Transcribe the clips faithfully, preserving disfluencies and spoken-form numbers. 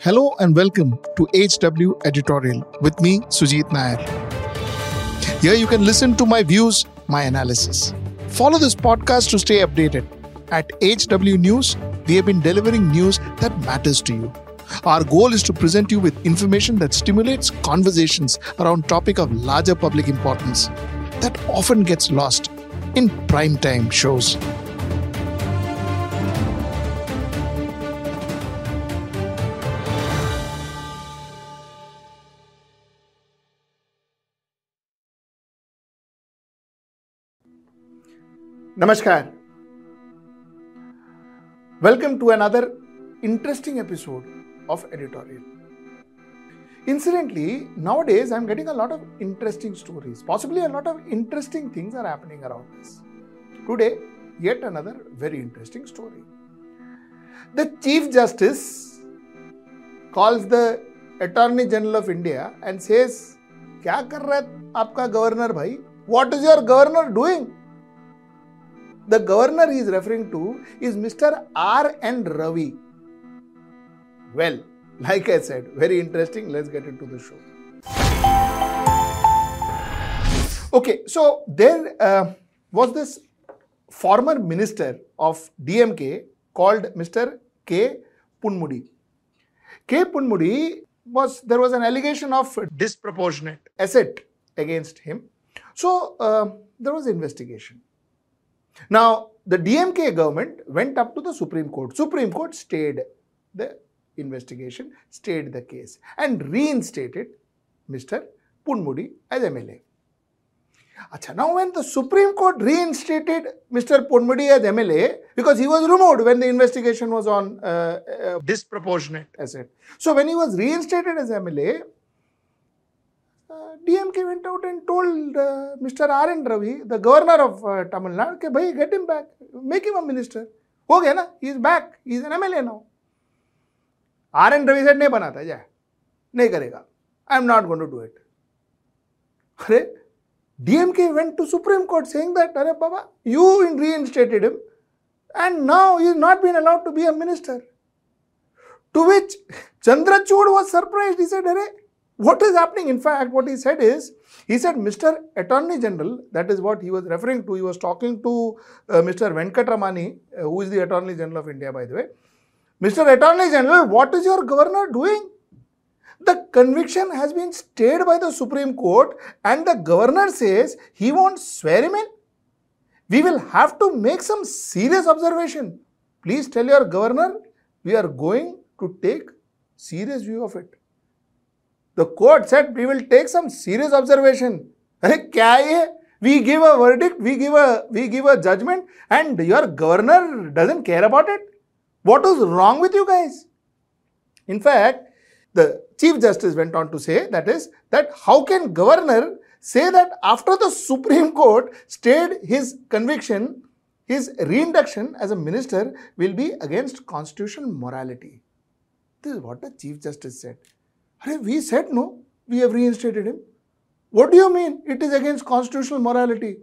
Hello and welcome to H W Editorial with me, Sujit Nair. Here you can listen to my views, my analysis. Follow this podcast to stay updated. At H W News, we have been delivering news that matters to you. Our goal is to present you with information that stimulates conversations around topic of larger public importance that often gets lost in primetime shows. Namaskar. Welcome to another interesting episode of Editorial. Incidentally, nowadays I'm getting a lot of interesting stories. Possibly a lot of interesting things are happening around us. Today, yet another very interesting story. The Chief Justice calls the Attorney General of India and says, "Kya kar raha hai aapka governor bhai? What is your governor doing?" The governor he is referring to is Mister R N Ravi. Well, like I said, very interesting. Let's get into the show. Okay, so there uh, was this former minister of D M K called Mister K. Ponmudi. K. Ponmudi was, there was an allegation of disproportionate asset against him. So, uh, there was investigation. Now, the D M K government went up to the Supreme Court. Supreme Court stayed the investigation, stayed the case and reinstated Mister Ponmudi as M L A. Achha, now when the Supreme Court reinstated Mister Ponmudi as M L A, because he was removed when the investigation was on uh, uh, disproportionate asset. So when he was reinstated as M L A, D M K went out and told uh, Mister R N Ravi, the governor of uh, Tamil Nadu, कि भाई get him back, make him a minister. हो गया ना, he is back, he is an M L A now. R N Ravi said नहीं बनाता जा, नहीं करेगा. I am not going to do it. अरे D M K went to Supreme Court saying that, अरे बाबा, you reinstated him and now he is not been allowed to be a minister. To which Chandrachud was surprised. He said, अरे what is happening? In fact, what he said is, he said, Mister Attorney General, that is what he was referring to. He was talking to uh, Mister Venkatramani, uh, who is the Attorney General of India, by the way. Mister Attorney General, what is your governor doing? The conviction has been stayed by the Supreme Court and the governor says he won't swear him in. We will have to make some serious observation. Please tell your governor, we are going to take serious view of it. The court said, we will take some serious observation. Kya hai? We give a verdict, we give a, we give a judgment and your governor doesn't care about it. What is wrong with you guys? In fact, the Chief Justice went on to say, that is, that how can governor say that after the Supreme Court stayed his conviction, his reinduction as a minister will be against constitutional morality. This is what the Chief Justice said. We said no, we have reinstated him. What do you mean it is against constitutional morality?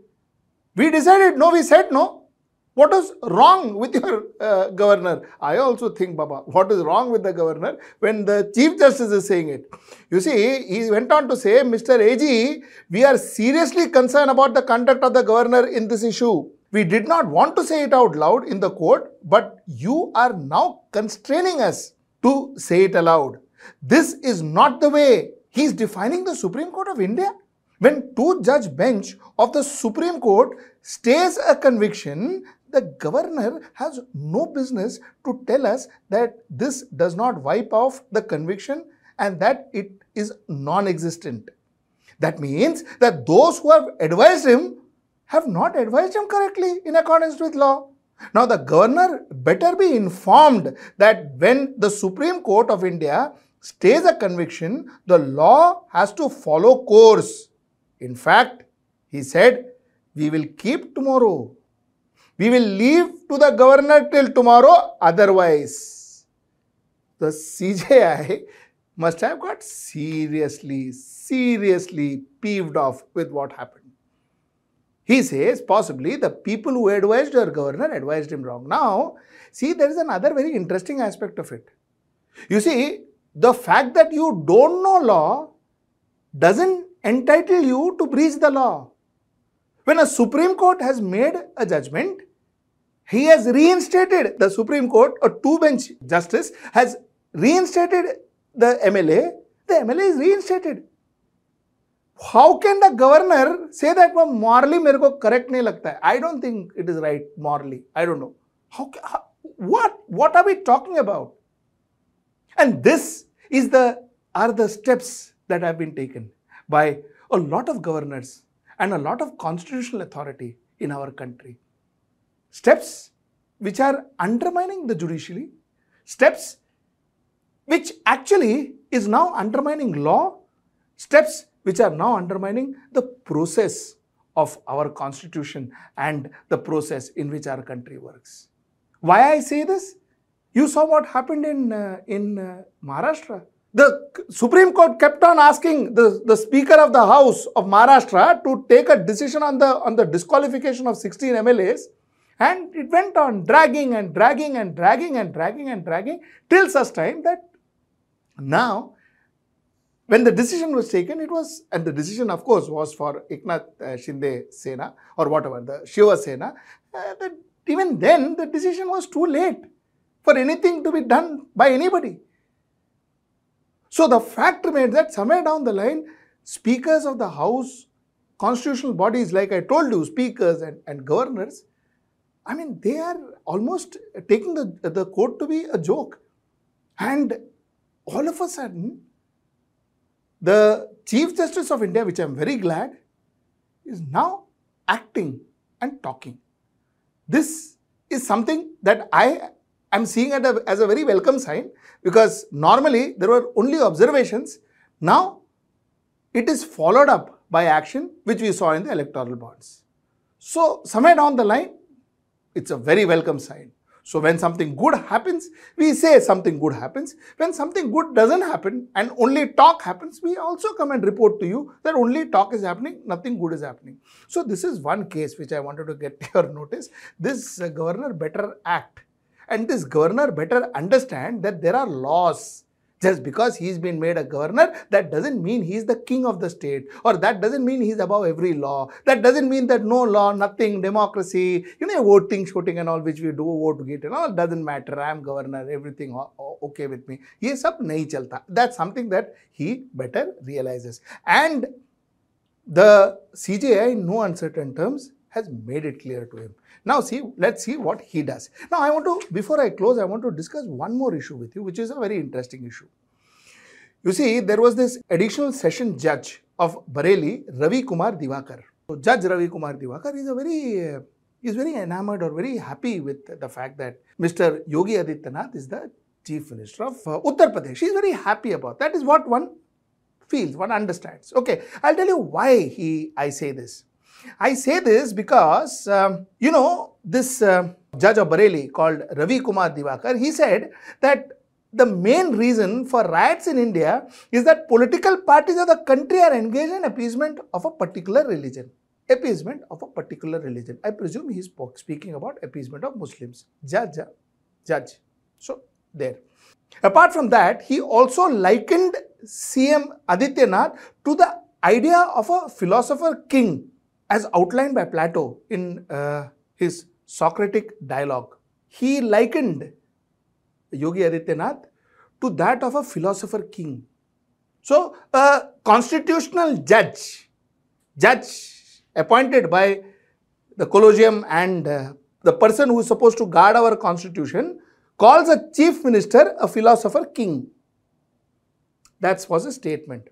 We decided no, we said no. What is wrong with your uh, governor? I also think, Baba, what is wrong with the governor when the Chief Justice is saying it? You see, he went on to say, Mister A G, we are seriously concerned about the conduct of the governor in this issue. We did not want to say it out loud in the court, but you are now constraining us to say it aloud. This is not the way. He is defining the Supreme Court of India. When two-judge bench of the Supreme Court stays a conviction, the governor has no business to tell us that this does not wipe off the conviction and that it is non-existent. That means that those who have advised him have not advised him correctly in accordance with law. Now, the governor better be informed that when the Supreme Court of India stays a conviction, the law has to follow course. In fact, he said, we will keep tomorrow. We will leave to the governor till tomorrow, otherwise. The C J I must have got seriously, seriously peeved off with what happened. He says possibly the people who advised your governor advised him wrong. Now, see, there is another very interesting aspect of it. You see, the fact that you don't know law doesn't entitle you to breach the law. When a Supreme Court has made a judgment, he has reinstated the Supreme Court, a two-bench justice has reinstated the M L A, the M L A is reinstated. How can the governor say that वो morally मेरे को correct नहीं लगता है? I don't think it is right morally. I don't know. How, how what what are we talking about? And this is the are the steps that have been taken by a lot of governors and a lot of constitutional authority in our country. Steps which are undermining the judiciary, steps which actually is now undermining law, steps which are now undermining the process of our constitution and the process in which our country works. Why I say this? You saw what happened in, uh, in uh, Maharashtra. The Supreme Court kept on asking the, the Speaker of the House of Maharashtra to take a decision on the, on the disqualification of sixteen M L As, and it went on dragging and dragging and dragging and dragging and dragging till such time that now, when the decision was taken, it was, and the decision of course was for Eknath uh, Shinde Sena or whatever, the Shiva Sena, uh, that even then the decision was too late for anything to be done by anybody. So the fact remains that somewhere down the line, speakers of the House, constitutional bodies like I told you, speakers and, and governors, I mean, they are almost taking the, the court to be a joke. And all of a sudden, the Chief Justice of India, which I am very glad, is now acting and talking. This is something that I am seeing it as a very welcome sign, because normally there were only observations. Now it is followed up by action, which we saw in the electoral bonds. So somewhere down the line, it's a very welcome sign. So when something good happens, we say something good happens. When something good doesn't happen and only talk happens, we also come and report to you that only talk is happening, nothing good is happening. So this is one case which I wanted to get your notice. This uh, governor better act, and this governor better understand that there are laws. Just because he's been made a governor, that doesn't mean he's the king of the state, or that doesn't mean he's above every law. That doesn't mean that no law, nothing, democracy, you know, voting, shooting and all, which we do, vote get and all, doesn't matter. I'm governor, everything okay with me. Ye sab nahi chalta. That's something that he better realizes. And the C J I, in no uncertain terms, has made it clear to him. Now see, let's see what he does. Now I want to, before I close, I want to discuss one more issue with you, which is a very interesting issue. You see, there was this additional session judge of Bareilly, Ravi Kumar Divakar. So Judge Ravi Kumar Divakar is a very, uh, is very enamored or very happy with the fact that Mister Yogi Adityanath is the Chief Minister of uh, Uttar Pradesh. He is very happy about that. Is what one feels, one understands. Okay, I'll tell you why he, I say this. I say this because, um, you know, this uh, judge of Bareilly called Ravi Kumar Divakar, he said that the main reason for riots in India is that political parties of the country are engaged in appeasement of a particular religion. Appeasement of a particular religion. I presume he is speaking about appeasement of Muslims. Judge, judge. So, there. Apart from that, he also likened C M Adityanath to the idea of a philosopher king, as outlined by Plato in uh, his Socratic dialogue. He likened Yogi Adityanath to that of a philosopher king. So, a constitutional judge, judge appointed by the collegium and uh, the person who is supposed to guard our constitution, calls a chief minister a philosopher king. That was a statement.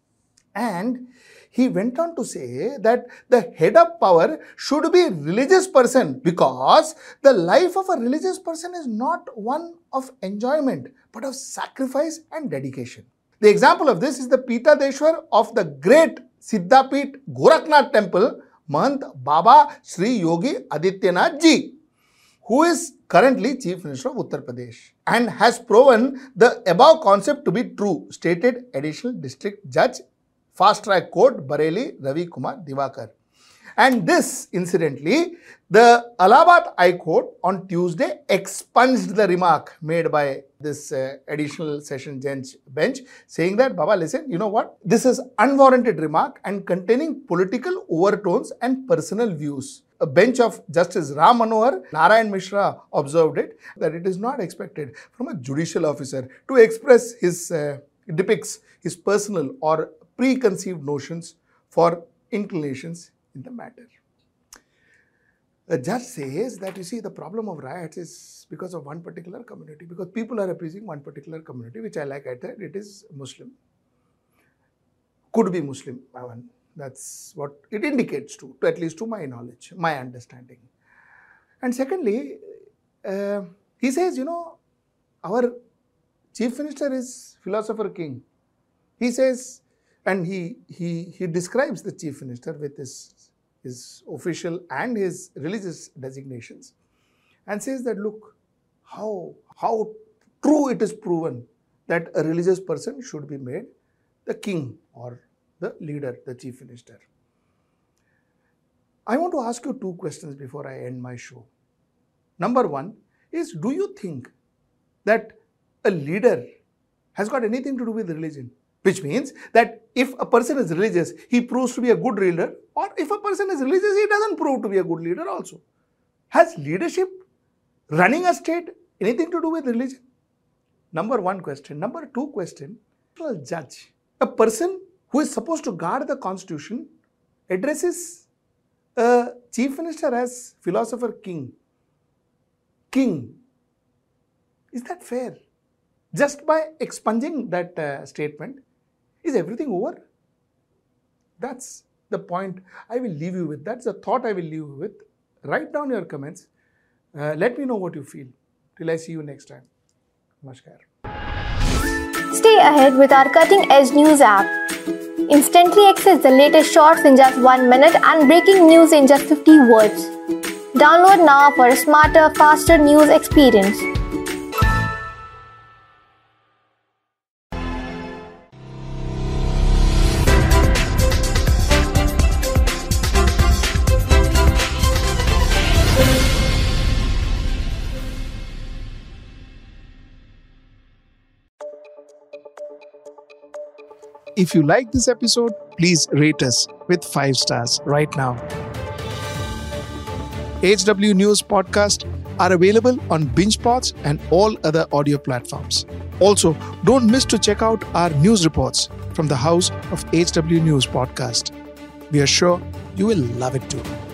And he went on to say that the head of power should be a religious person, because the life of a religious person is not one of enjoyment but of sacrifice and dedication. The example of this is the Pitadeshwar of the great Siddhapit Gorakhnath temple, Mahant Baba Sri Yogi Adityanath Ji, who is currently Chief Minister of Uttar Pradesh and has proven the above concept to be true, stated Additional District Judge, Fast Track Court, Bareilly, Ravi Kumar Divakar. And this, incidentally, the Allahabad High Court on Tuesday expunged the remark made by this uh, additional session bench, bench, saying that, Baba, listen, you know what? This is unwarranted remark and containing political overtones and personal views. A bench of Justice Ram Manohar Narayan Mishra observed it, that it is not expected from a judicial officer to express his, uh, depicts his personal or preconceived notions for inclinations in the matter. The judge says that, you see, the problem of riots is because of one particular community, because people are appeasing one particular community, which I like I said, it is Muslim. Could be Muslim, that's what it indicates to, to at least to my knowledge, my understanding. And secondly, uh, he says, you know, our chief minister is philosopher king. He says, and he, he, he describes the chief minister with his his official and his religious designations, and says that, look, how, how true it is proven that a religious person should be made the king or the leader, the chief minister. I want to ask you two questions before I end my show. Number one is, do you think that a leader has got anything to do with religion? Which means that if a person is religious, he proves to be a good leader, or if a person is religious, he doesn't prove to be a good leader also. Has leadership, running a state, anything to do with religion? Number one question. Number two question, a judge, a person who is supposed to guard the constitution, addresses a chief minister as philosopher king. King. Is that fair? Just by expunging that uh, statement, is everything over? That's the point I will leave you with. That's the thought I will leave you with. Write down your comments. Uh, let me know what you feel. Till I see you next time. Namaskar. Stay ahead with our cutting edge news app. Instantly access the latest shorts in just one minute and breaking news in just fifty words. Download now for a smarter, faster news experience. If you like this episode, please rate us with five stars right now. H W News podcasts are available on BingePods and all other audio platforms. Also, don't miss to check out our news reports from the house of H W News podcast. We are sure you will love it too.